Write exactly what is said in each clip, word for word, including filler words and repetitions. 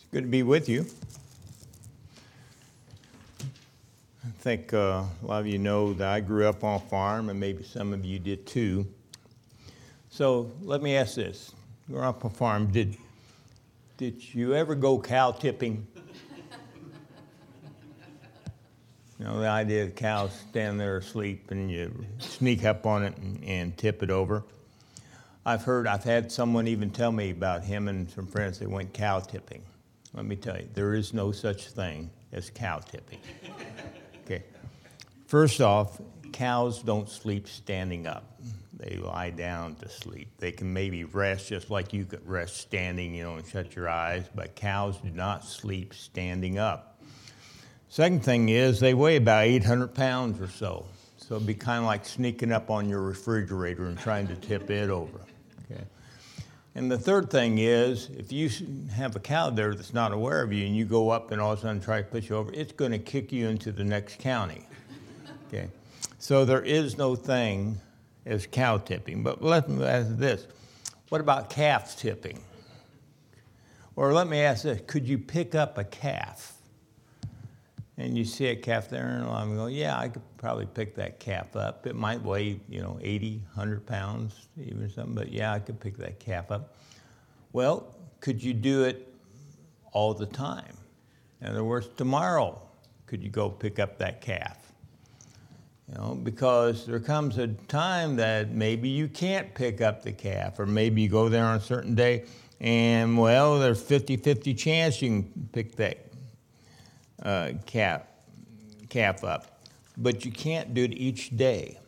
Good to be with you. I think uh, a lot of you know that I grew up on a farm, and maybe some of you did too. So let me ask this. Growing up on a farm, did, did you ever go cow tipping? You know, the idea of cows standing there asleep and you sneak up on it and, and tip it over. I've heard, I've had someone even tell me about him and some friends that went cow tipping. Let me tell you, there is no such thing as cow tipping. Okay. First off, cows don't sleep standing up. They lie down to sleep. They can maybe rest just like you could rest standing, you know, and shut your eyes, but cows do not sleep standing up. Second thing is they weigh about eight hundred pounds or so. So it'd be kind of like sneaking up on your refrigerator and trying to tip it over. Okay. And the third thing is, if you have a cow there that's not aware of you and you go up and all of a sudden try to push you over, it's going to kick you into the next county. Okay. So there is no thing as cow tipping. But let me ask this. What about calf tipping? Or let me ask this. Could you pick up a calf? And you see a calf there, and I'm going, yeah, I could probably pick that calf up. It might weigh, you know, eighty, one hundred pounds, even something, but yeah, I could pick that calf up. Well, could you do it all the time? In other words, tomorrow, could you go pick up that calf? You know, because there comes a time that maybe you can't pick up the calf, or maybe you go there on a certain day, and, well, there's fifty-fifty chance you can pick that Uh, calf, calf up, but you can't do it each day.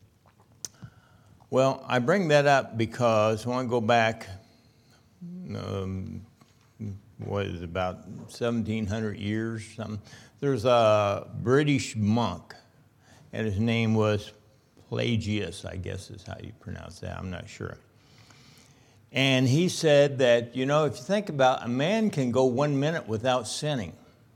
Well, I bring that up because I want to go back, um, what is it, about seventeen hundred years, something. There's a British monk, and his name was Pelagius, I guess is how you pronounce that, I'm not sure. And he said that, you know, if you think about it, a man can go one minute without sinning.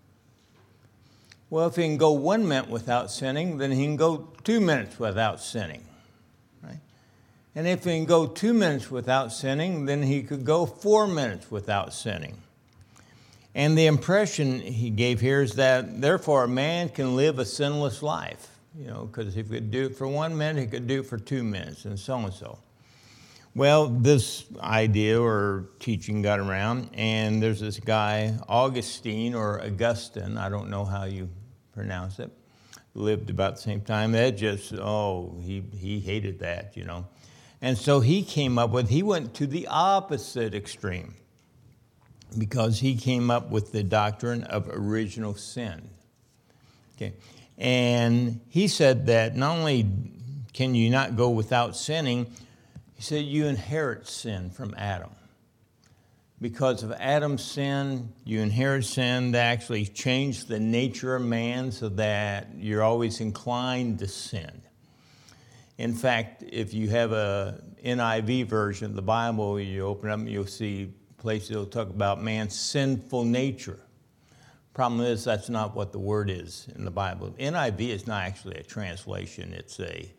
Well, if he can go one minute without sinning, then he can go two minutes without sinning, right? And if he can go two minutes without sinning, then he could go four minutes without sinning. And the impression he gave here is that, therefore, a man can live a sinless life, you know, because if he could do it for one minute, he could do it for two minutes, and so and so. Well, this idea or teaching got around, and there's this guy, Augustine or Augustine, I don't know how you pronounce it, lived about the same time. That just, oh, he, he hated that, you know. And so he came up with, he went to the opposite extreme because he came up with the doctrine of original sin. Okay, and he said that not only can you not go without sinning, he said you inherit sin from Adam. Because of Adam's sin, you inherit sin that actually changed the nature of man so that you're always inclined to sin. In fact, if you have a N I V version of the Bible, you open up and you'll see places that will talk about man's sinful nature. Problem is, that's not what the word is in the Bible. N I V is not actually a translation. It's a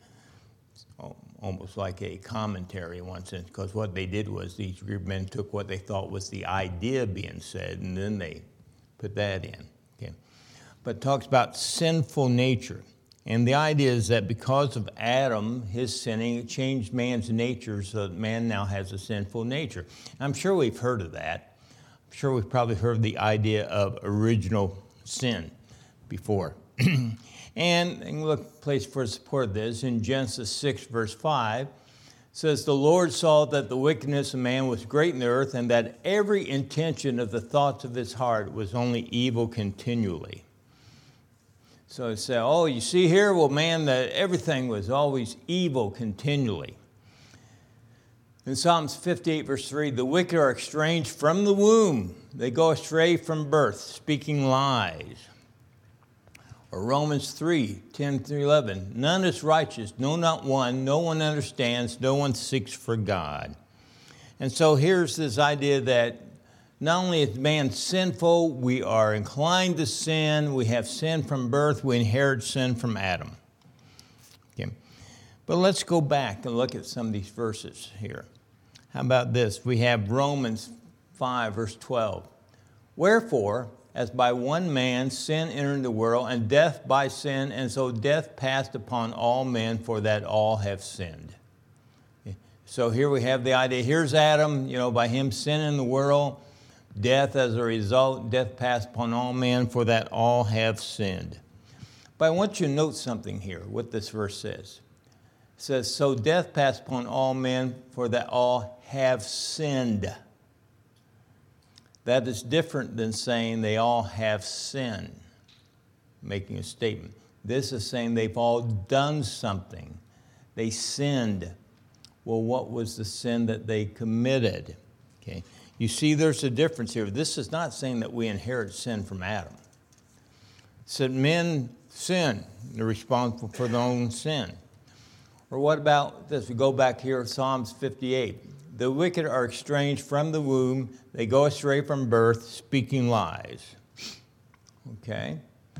almost like a commentary in one sense, because what they did was these group of men took what they thought was the idea being said, and then they put that in. Okay, but it talks about sinful nature. And the idea is that because of Adam, his sinning, it changed man's nature so that man now has a sinful nature. I'm sure we've heard of that. I'm sure we've probably heard the idea of original sin before. And, and look, place for support of this, in Genesis six, verse five, says, the Lord saw that the wickedness of man was great in the earth, and that every intention of the thoughts of his heart was only evil continually. So it said, oh, you see here, well, man, that everything was always evil continually. In Psalms fifty-eight, verse three, the wicked are estranged from the womb. They go astray from birth, speaking lies. Or Romans three, ten through eleven, none is righteous, no, not one. No one understands, no one seeks for God. And so here's this idea that not only is man sinful, we are inclined to sin, we have sin from birth, we inherit sin from Adam. Okay. But let's go back and look at some of these verses here. How about this? We have Romans five, verse twelve. Wherefore, as by one man sin entered the world, and death by sin, and so death passed upon all men, for that all have sinned. So here we have the idea. Here's Adam, you know, by him sin in the world, death as a result, death passed upon all men, for that all have sinned. But I want you to note something here, what this verse says. It says, so death passed upon all men, for that all have sinned. That is different than saying they all have sinned, making a statement. This is saying they've all done something. They sinned. Well, what was the sin that they committed? Okay. You see there's a difference here. This is not saying that we inherit sin from Adam. It said men sin. They're responsible for their own sin. Or what about this? We go back here, Psalms fifty-eight. The wicked are estranged from the womb. They go astray from birth, speaking lies. Okay.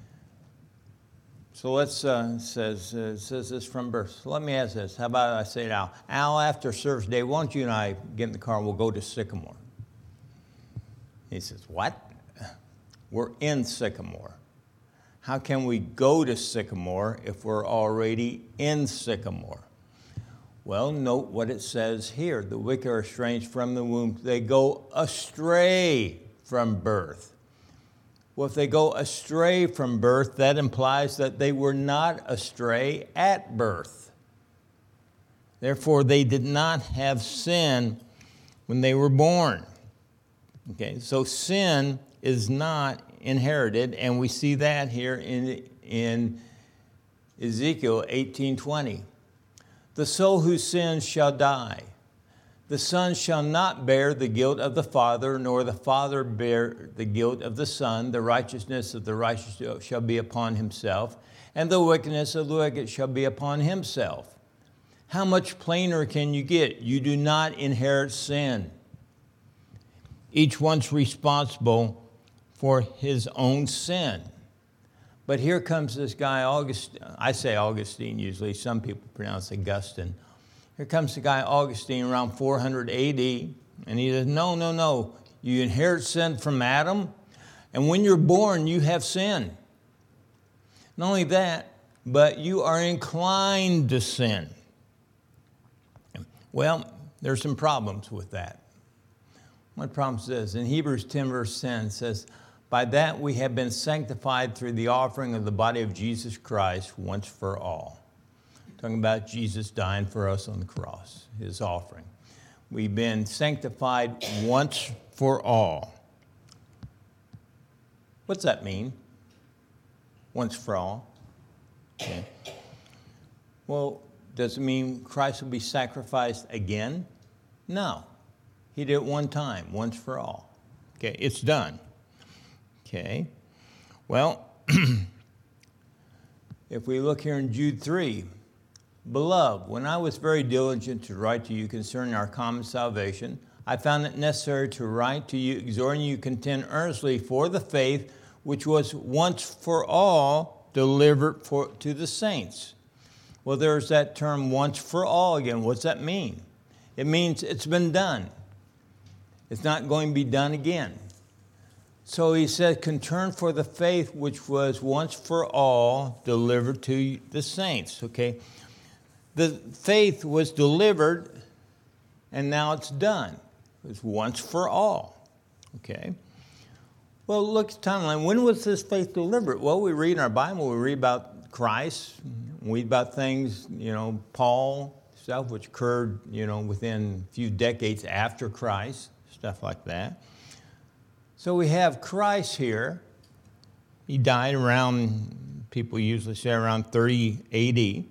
So let's, uh, it says, uh, it says this from birth. So let me ask this. How about I say now, Al, after service day, why don't you and I get in the car and we'll go to Sycamore? He says, what? We're in Sycamore. How can we go to Sycamore if we're already in Sycamore? Well, note what it says here. The wicked are estranged from the womb. They go astray from birth. Well, if they go astray from birth, that implies that they were not astray at birth. Therefore, they did not have sin when they were born. Okay, so sin is not inherited, and we see that here in, in Ezekiel eighteen twenty. The soul who sins shall die. The son shall not bear the guilt of the father, nor the father bear the guilt of the son. The righteousness of the righteous shall be upon himself, and the wickedness of the wicked shall be upon himself. How much plainer can you get? You do not inherit sin. Each one's responsible for his own sin. But here comes this guy, Augustine. I say Augustine usually. Some people pronounce Augustine. Here comes the guy, Augustine, around four hundred A D, and he says, no, no, no. You inherit sin from Adam, and when you're born, you have sin. Not only that, but you are inclined to sin. Well, there's some problems with that. One problem says, in Hebrews ten, verse ten, it says, by that we have been sanctified through the offering of the body of Jesus Christ once for all. Talking about Jesus dying for us on the cross, his offering. We've been sanctified once for all. What's that mean? Once for all? Okay. Well, does it mean Christ will be sacrificed again? No. He did it one time, once for all. Okay, it's done. Okay. Well, if we look here in Jude three, beloved, when I was very diligent to write to you concerning our common salvation, I found it necessary to write to you, exhorting you to contend earnestly for the faith which was once for all delivered for, to the saints. Well, there's that term once for all again. What's that mean? It means it's been done. It's not going to be done again. So he said, contend for the faith which was once for all delivered to the saints. Okay. The faith was delivered, and now it's done. It was once for all. Okay. Well, look at the timeline. When was this faith delivered? Well, we read in our Bible, we read about Christ. We read about things, you know, Paul, stuff which occurred, you know, within a few decades after Christ, stuff like that. So we have Christ here. He died around, people usually say around thirty A D.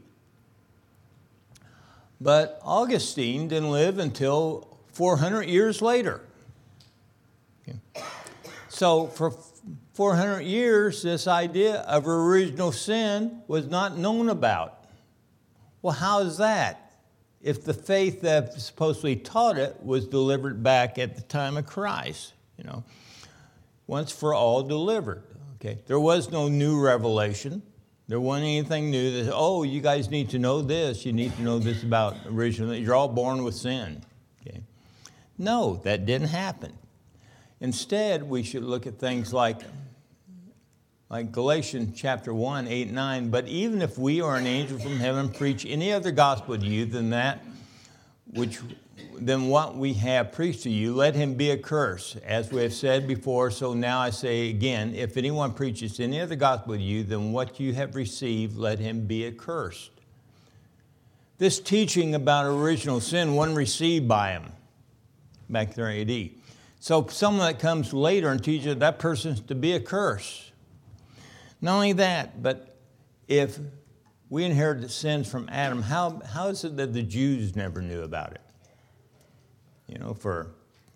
But Augustine didn't live until four hundred years later. Okay. So for four hundred years, this idea of original sin was not known about. Well, how is that? If the faith that supposedly taught it was delivered back at the time of Christ, you know, once for all delivered. Okay, there was no new revelation. There wasn't anything new that, oh, you guys need to know this. You need to know this about original. You're all born with sin. Okay, no, that didn't happen. Instead, we should look at things like, like Galatians chapter one, eight, and nine. But even if we or an angel from heaven preach any other gospel to you than that which than what we have preached to you, let him be accursed. As we have said before, so now I say again, if anyone preaches any other gospel to you than what you have received, let him be accursed. This teaching about original sin wasn't received by him back there in A D. So someone that comes later and teaches that person's to be accursed. Not only that, but if we inherited sins from Adam, how, how is it that the Jews never knew about it? You know, for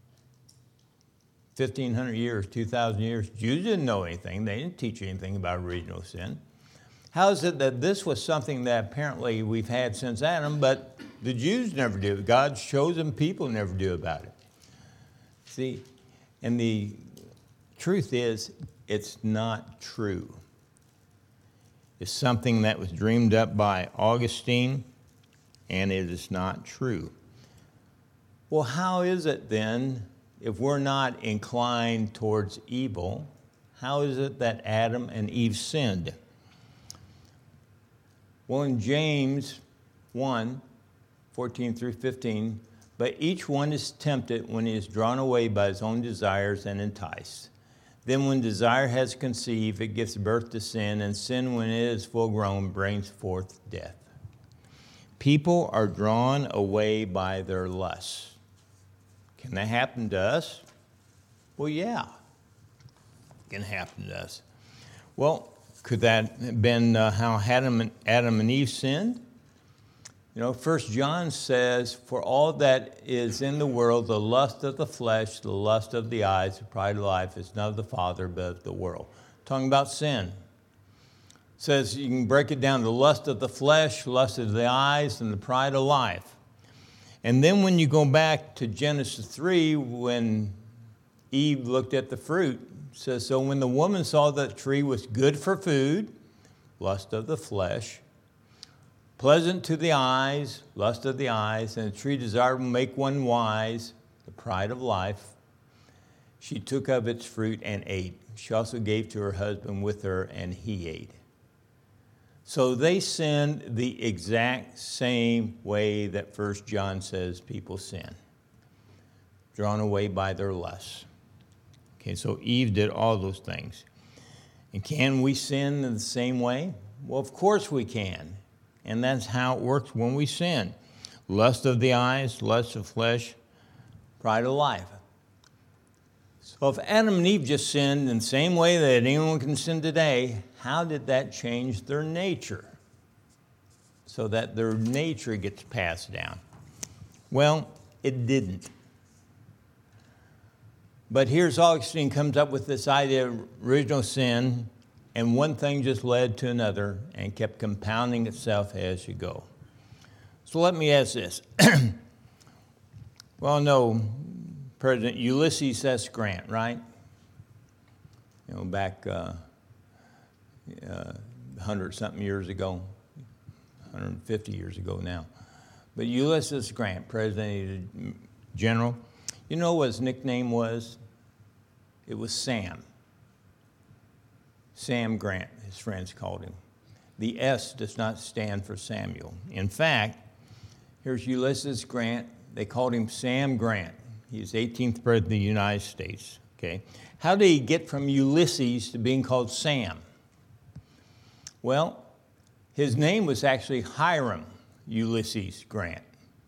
fifteen hundred years, two thousand years, Jews didn't know anything. They didn't teach anything about original sin. How is it that this was something that apparently we've had since Adam, but the Jews never do? God's chosen people never do about it. See, and the truth is, it's not true. It's something that was dreamed up by Augustine, and it is not true. Well, how is it then, if we're not inclined towards evil, how is it that Adam and Eve sinned? Well, in James one, fourteen through fifteen, but each one is tempted when he is drawn away by his own desires and enticed. Then when desire has conceived, it gives birth to sin, and sin, when it is full grown, brings forth death. People are drawn away by their lusts. Can that happen to us? Well, yeah, it can happen to us. Well, could that have been uh, how Adam and, Adam and Eve sinned? You know, First John says, for all that is in the world, the lust of the flesh, the lust of the eyes, the pride of life, is not of the Father, but of the world. Talking about sin. It says you can break it down to the lust of the flesh, lust of the eyes, and the pride of life. And then when you go back to Genesis three, when Eve looked at the fruit, it says, so when the woman saw that the tree was good for food, lust of the flesh, pleasant to the eyes, lust of the eyes, and the tree desirable to make one wise, the pride of life, she took of its fruit and ate. She also gave to her husband with her, and he ate. So they sinned the exact same way that First John says people sin, drawn away by their lusts. Okay, so Eve did all those things. And can we sin in the same way? Well, of course we can. And that's how it works when we sin. Lust of the eyes, lust of flesh, pride of life. So if Adam and Eve just sinned in the same way that anyone can sin today, how did that change their nature so that their nature gets passed down? Well, it didn't. But here's Augustine comes up with this idea of original sin, and one thing just led to another and kept compounding itself as you go. So let me ask this. Well, no, President Ulysses S. Grant, right? You know, back uh, uh, one hundred something years ago, one hundred fifty years ago now. But Ulysses Grant, President General, you know what his nickname was? It was Sam. Sam Grant, his friends called him. The S does not stand for Samuel. In fact, here's Ulysses Grant. They called him Sam Grant. He was eighteenth President of the United States. Okay, how did he get from Ulysses to being called Sam? Well, his name was actually Hiram Ulysses Grant.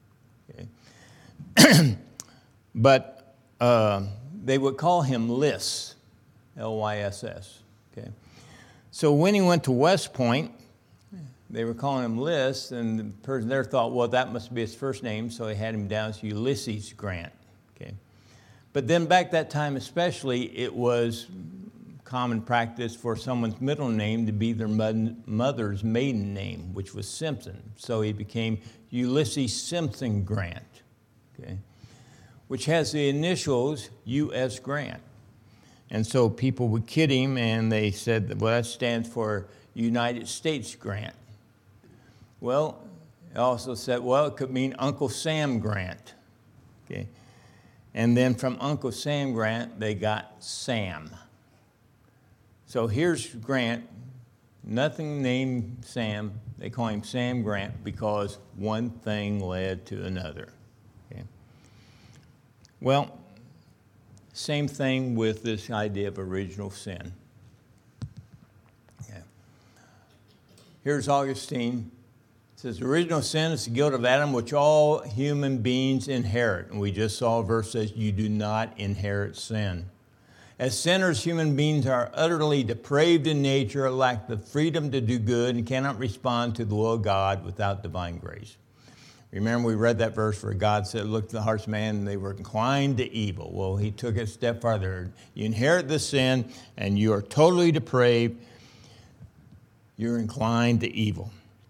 Okay. But uh, they would call him Lys, L Y S S. Okay. So when he went to West Point, they were calling him Lys, and the person there thought, well, that must be his first name, so they had him down as Ulysses Grant. Okay. But then back that time especially, it was common practice for someone's middle name to be their mother's maiden name, which was Simpson. So he became Ulysses Simpson Grant, okay, which has the initials U S Grant. And so people would kid him, and they said, well, that stands for United States Grant. Well, it also said, well, it could mean Uncle Sam Grant. Okay. And then from Uncle Sam Grant, they got Sam. So here's Grant, nothing named Sam. They call him Sam Grant because one thing led to another. Okay? Well, same thing with this idea of original sin. Okay. Here's Augustine. It says, original sin is the guilt of Adam, which all human beings inherit. And we just saw a verse that says, you do not inherit sin. As sinners, human beings are utterly depraved in nature, lack the freedom to do good, and cannot respond to the will of God without divine grace. Remember, we read that verse where God said, look at the hearts of man, and they were inclined to evil. Well, he took it a step farther. You inherit the sin, and you are totally depraved. You're inclined to evil.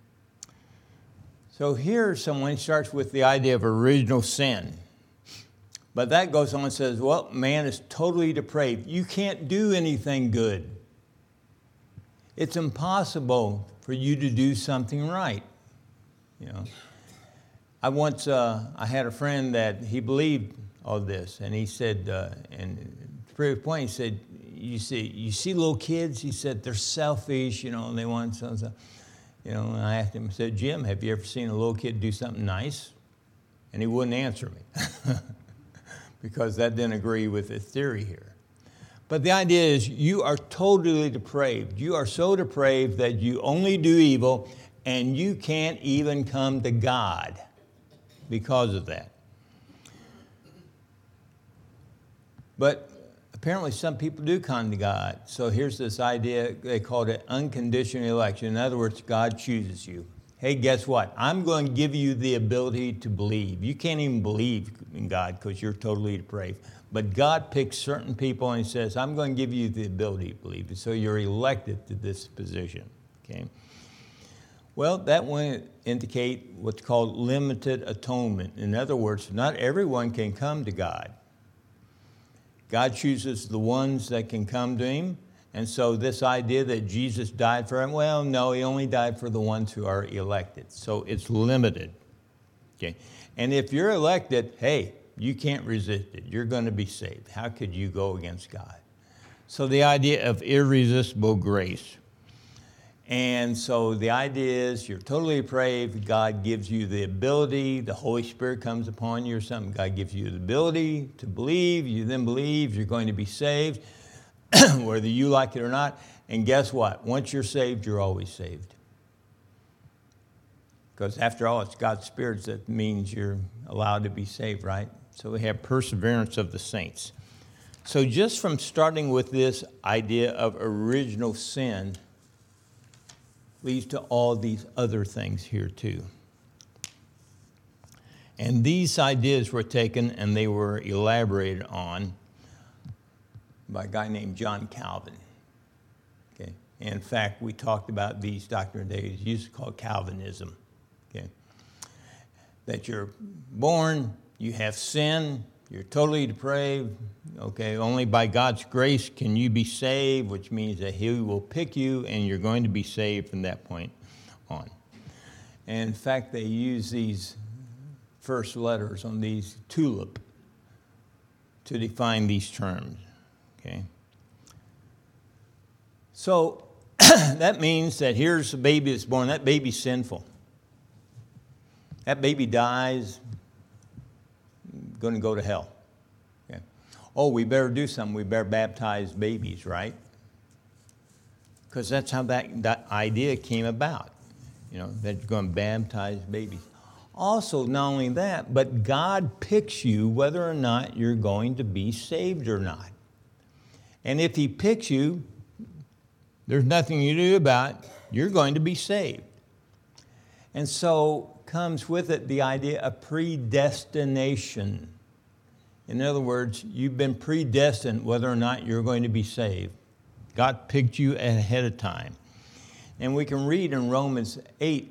So here someone starts with the idea of original sin. But that goes on and says, well, man is totally depraved. You can't do anything good. It's impossible for you to do something right. You know, I once, uh, I had a friend that he believed all this, and he said, uh, and to prove point, he said, you see, you see little kids, he said, they're selfish, you know, and they want something. You know, and I asked him, I said, Jim, have you ever seen a little kid do something nice? And he wouldn't answer me. Because that didn't agree with the theory here. But the idea is you are totally depraved. You are so depraved that you only do evil, and you can't even come to God because of that. But apparently some people do come to God. So here's this idea, they called it unconditional election. In other words, God chooses you. Hey, guess what? I'm going to give you the ability to believe. You can't even believe in God because you're totally depraved. But God picks certain people and he says, I'm going to give you the ability to believe. So you're elected to this position. Okay. Well, that would indicate what's called limited atonement. In other words, not everyone can come to God. God chooses the ones that can come to him. And so this idea that Jesus died for him, well, no, he only died for the ones who are elected. So it's limited. Okay. And if you're elected, hey, you can't resist it. You're going to be saved. How could you go against God? So the idea of irresistible grace. And so the idea is you're totally depraved. God gives you the ability. The Holy Spirit comes upon you or something. God gives you the ability to believe. You then believe you're going to be saved. Whether you like it or not. And guess what? Once you're saved, you're always saved. Because after all, it's God's Spirit that means you're allowed to be saved, right? So we have perseverance of the saints. So just from starting with this idea of original sin leads to all these other things here too. And these ideas were taken and they were elaborated on by a guy named John Calvin. Okay. In fact, we talked about these doctrine days, used to call it Calvinism. Okay. That you're born, you have sin, you're totally depraved. Okay. Only by God's grace can you be saved, which means that he will pick you and you're going to be saved from that point on. And in fact, they use these first letters on these tulip to define these terms. Okay. So that means that here's a baby that's born. That baby's sinful. That baby dies, going to go to hell. Okay. Oh, we better do something. We better baptize babies, right? Because that's how that, that idea came about. You know, that you're going to baptize babies. Also, not only that, but God picks you whether or not you're going to be saved or not. And if he picks you, there's nothing you do about it. You're going to be saved. And so comes with it the idea of predestination. In other words, you've been predestined whether or not you're going to be saved. God picked you ahead of time. And we can read in Romans eight,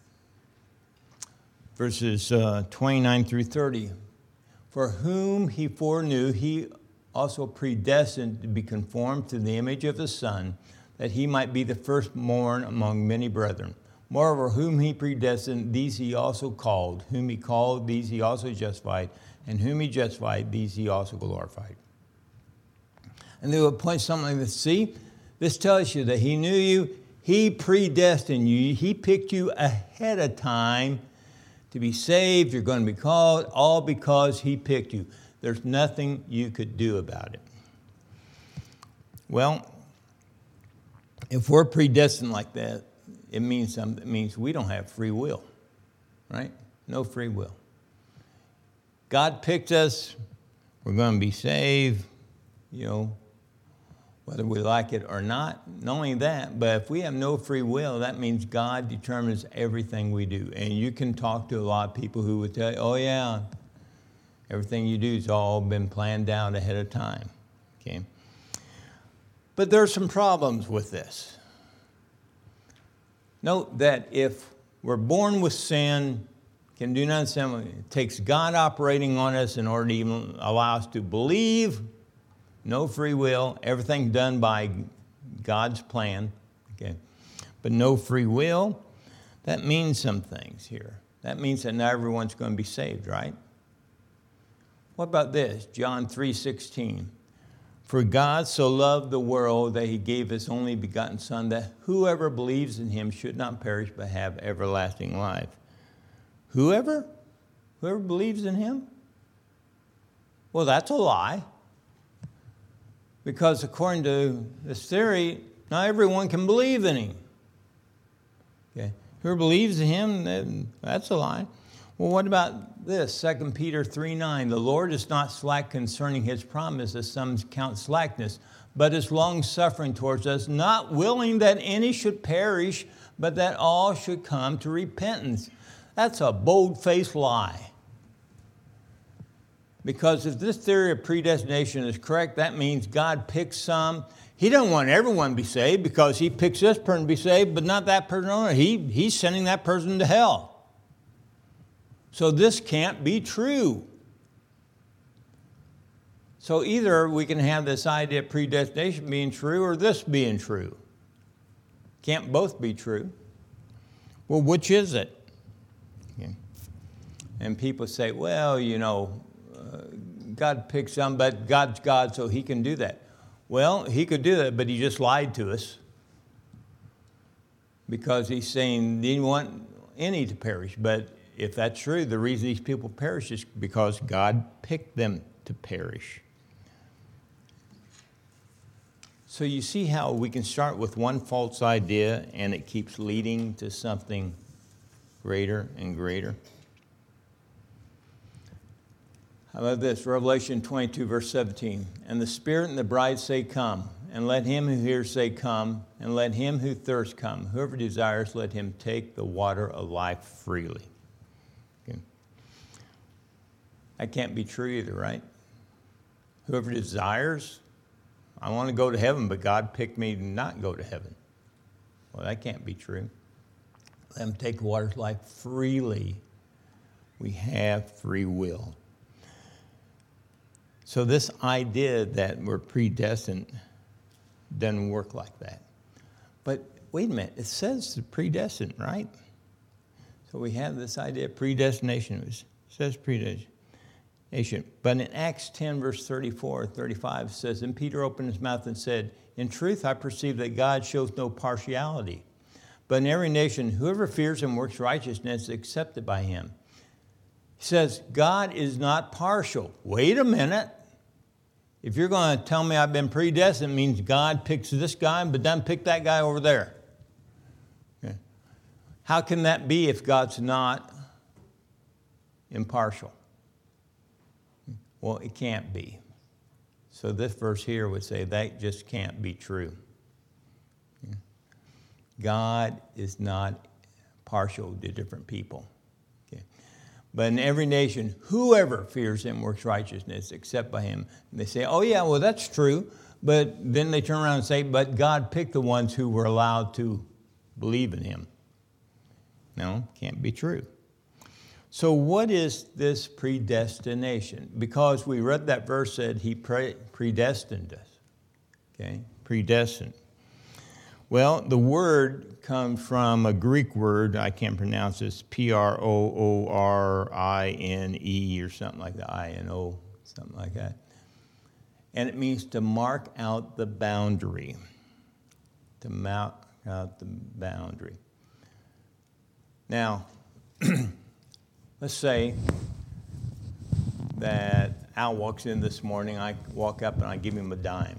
verses uh, twenty-nine through thirty. For whom he foreknew, he also predestined to be conformed to the image of the Son, that he might be the firstborn among many brethren. Moreover, whom he predestined, these he also called. Whom he called, these he also justified. And whom he justified, these he also glorified. And they would point something like this. See, this tells you that he knew you. He predestined you. He picked you ahead of time to be saved. You're going to be called, all because he picked you. There's nothing you could do about it. Well, if we're predestined like that, it means something. It means we don't have free will, right? No free will. God picked us. We're going to be saved, you know, whether we like it or not. Not only that, but if we have no free will, that means God determines everything we do. And you can talk to a lot of people who would tell you, oh, yeah, everything you do has all been planned out ahead of time. Okay? But there are some problems with this. Note that if we're born with sin, can do nothing sin, it takes God operating on us in order to even allow us to believe. No free will, everything done by God's plan. Okay, but no free will. That means some things here. That means that not everyone's going to be saved, right? What about this? John three sixteen. For God so loved the world that he gave his only begotten Son, that whoever believes in him should not perish but have everlasting life. Whoever? Whoever believes in him? Well, that's a lie. Because according to this theory, not everyone can believe in him. Okay. Whoever believes in him, then that's a lie. Well, what about this? Second Peter three nine. The Lord is not slack concerning his promise, as some count slackness, but is long-suffering towards us, not willing that any should perish, but that all should come to repentance. That's a bold-faced lie. Because if this theory of predestination is correct, that means God picks some. He doesn't want everyone to be saved because he picks this person to be saved, but not that person. He, he's sending that person to hell. So this can't be true. So either we can have this idea of predestination being true or this being true. Can't both be true. Well, which is it? Okay. And people say, well, you know, uh, God picked some, but God's God, so he can do that. Well, he could do that, but he just lied to us. Because he's saying he didn't want any to perish. But if that's true, the reason these people perish is because God picked them to perish. So you see how we can start with one false idea and it keeps leading to something greater and greater. How about this? Revelation twenty-two, verse seventeen. And the Spirit and the bride say, come. And let him who hears say, come. And let him who thirsts come. Whoever desires, let him take the water of life freely. Okay. That can't be true either, right? Whoever desires, I want to go to heaven, but God picked me to not go to heaven. Well, that can't be true. Let him take the water of life freely. We have free will. So this idea that we're predestined doesn't work like that. But wait a minute, it says predestined, right? So we have this idea of predestination. It says predestination. But in Acts ten, verse thirty-four, thirty-five, it says, and Peter opened his mouth and said, in truth, I perceive that God shows no partiality. But in every nation, whoever fears and works righteousness is accepted by him. He says, God is not partial. Wait a minute. If you're going to tell me I've been predestined, it means God picks this guy, but doesn't pick that guy over there. Okay. How can that be if God's not impartial? Well, it can't be. So this verse here would say that just can't be true. Okay. God is not partial to different people. But in every nation, whoever fears him works righteousness, except by him. And they say, oh, yeah, well, that's true. But then they turn around and say, but God picked the ones who were allowed to believe in him. No, can't be true. So what is this predestination? Because we read that verse said he pre- predestined us. Okay, predestined. Well, the word comes from a Greek word, I can't pronounce this, P R O O R I N E or something like that, I N O, something like that. And it means to mark out the boundary, to mark out the boundary. Now, let's say that Al walks in this morning, I walk up and I give him a dime.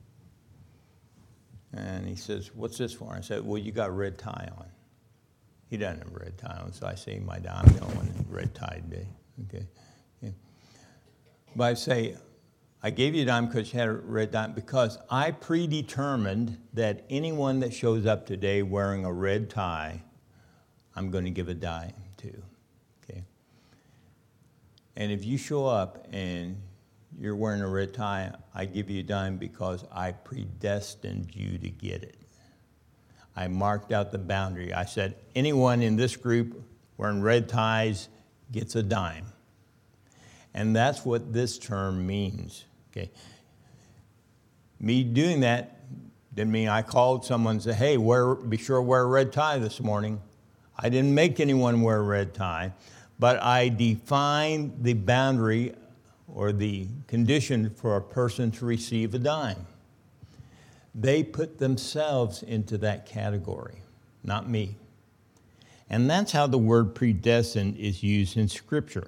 And he says, "What's this for?" I said, "Well, you got a red tie on." He doesn't have a red tie on, so I say my dime, the only one red tie today. Okay. Yeah. But I say, I gave you a dime because you had a red dime, because I predetermined that anyone that shows up today wearing a red tie, I'm going to give a dime to. Okay. And if you show up and you're wearing a red tie, I give you a dime because I predestined you to get it. I marked out the boundary. I said, anyone in this group wearing red ties gets a dime. And that's what this term means. Okay. Me doing that didn't mean I called someone and said, "Hey, wear, be sure to wear a red tie this morning." I didn't make anyone wear a red tie, but I defined the boundary or the condition for a person to receive a dime. They put themselves into that category, not me. And that's how the word predestined is used in Scripture.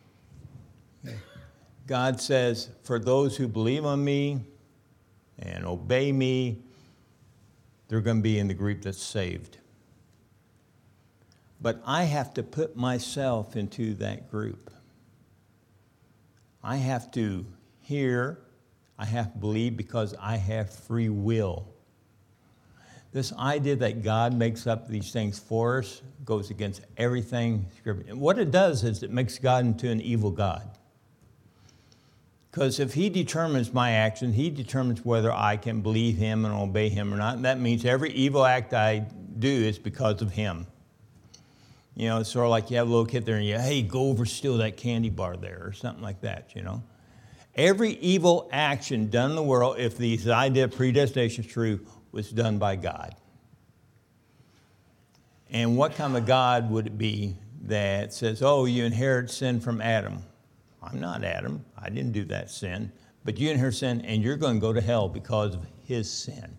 God says, for those who believe on me and obey me, they're going to be in the group that's saved. But I have to put myself into that group. I have to hear, I have to believe, because I have free will. This idea that God makes up these things for us goes against everything Scripture. And what it does is it makes God into an evil God. Because if he determines my action, he determines whether I can believe him and obey him or not. And that means every evil act I do is because of him. You know, it's sort of like you have a little kid there and you, "Hey, go over steal that candy bar there," or something like that, you know. Every evil action done in the world, if the idea of predestination is true, was done by God. And what kind of God would it be that says, "Oh, you inherit sin from Adam"? I'm not Adam. I didn't do that sin. But you inherit sin, and you're going to go to hell because of his sin.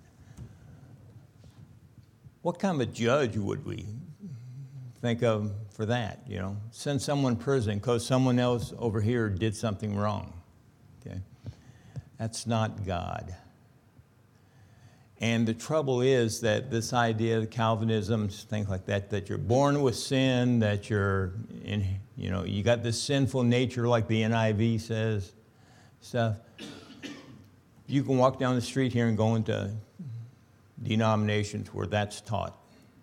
What kind of a judge would we think of for that, you know? Send someone to prison because someone else over here did something wrong. Okay? That's not God. And the trouble is that this idea of Calvinism, things like that, that you're born with sin, that you're in, you know, you got this sinful nature like the N I V says, stuff. You can walk down the street here and go into denominations where that's taught.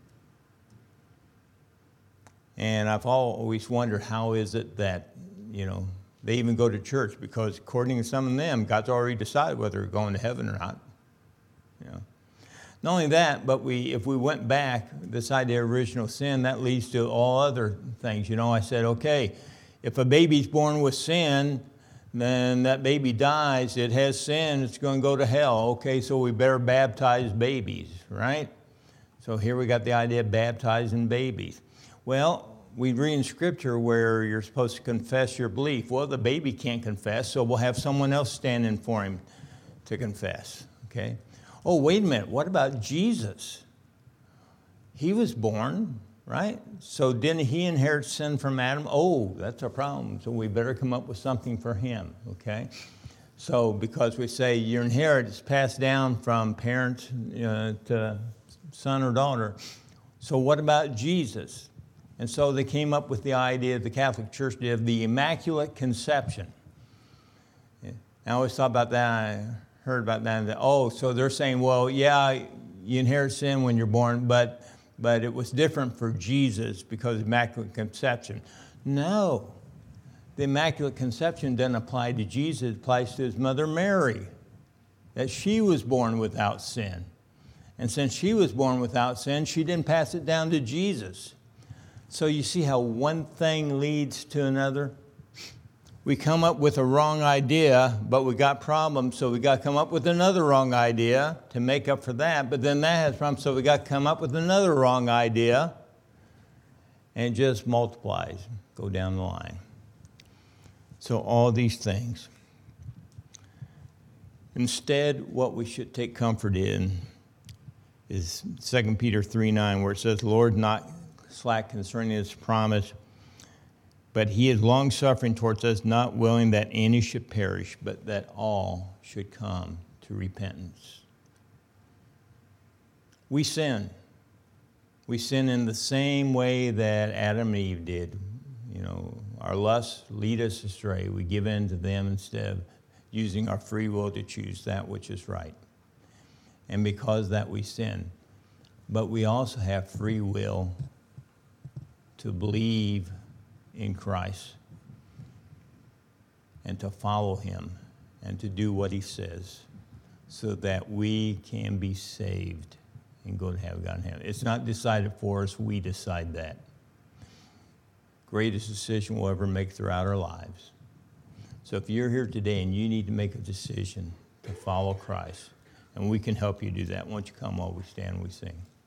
And I've always wondered, how is it that, you know, they even go to church? Because according to some of them, God's already decided whether they're going to heaven or not. You know. Not only that, but we, if we went back, this idea of original sin, that leads to all other things. You know, I said, okay, if a baby's born with sin, then that baby dies, it has sin, it's going to go to hell. Okay, so we better baptize babies, right? So here we got the idea of baptizing babies. Well, we read in Scripture where you're supposed to confess your belief. Well, the baby can't confess, so we'll have someone else standing for him to confess, okay? Oh, wait a minute, what about Jesus? He was born, right? So didn't he inherit sin from Adam? Oh, that's a problem, so we better come up with something for him, okay? So because we say your inheritance is passed down from parent uh, to son or daughter, so what about Jesus? And so they came up with the idea, the Catholic Church did, of the Immaculate Conception. Yeah. I always thought about that, I heard about that, and that, oh, so they're saying, well, yeah, you inherit sin when you're born, but but it was different for Jesus because of Immaculate Conception. No, the Immaculate Conception doesn't apply to Jesus, it applies to his mother Mary, that she was born without sin. And since she was born without sin, she didn't pass it down to Jesus. So you see how one thing leads to another? we come up with a wrong idea, but we got problems, so we got to come up with another wrong idea to make up for that. But then that has problems, so we got to come up with another wrong idea, and it just multiplies, go down the line. So all these things. Instead, what we should take comfort in is Second Peter three nine, where it says, "The Lord not slack concerning his promise, but he is long-suffering towards us, not willing that any should perish, but that all should come to repentance." We sin. We sin in the same way that Adam and Eve did. You know, our lusts lead us astray. We give in to them instead of using our free will to choose that which is right. And because of that, we sin. But we also have free will to believe in Christ and to follow him and to do what he says so that we can be saved and go to heaven, God in heaven. It's not decided for us. We decide that. Greatest decision we'll ever make throughout our lives. So if you're here today and you need to make a decision to follow Christ, and we can help you do that, why don't you come while we stand and we sing.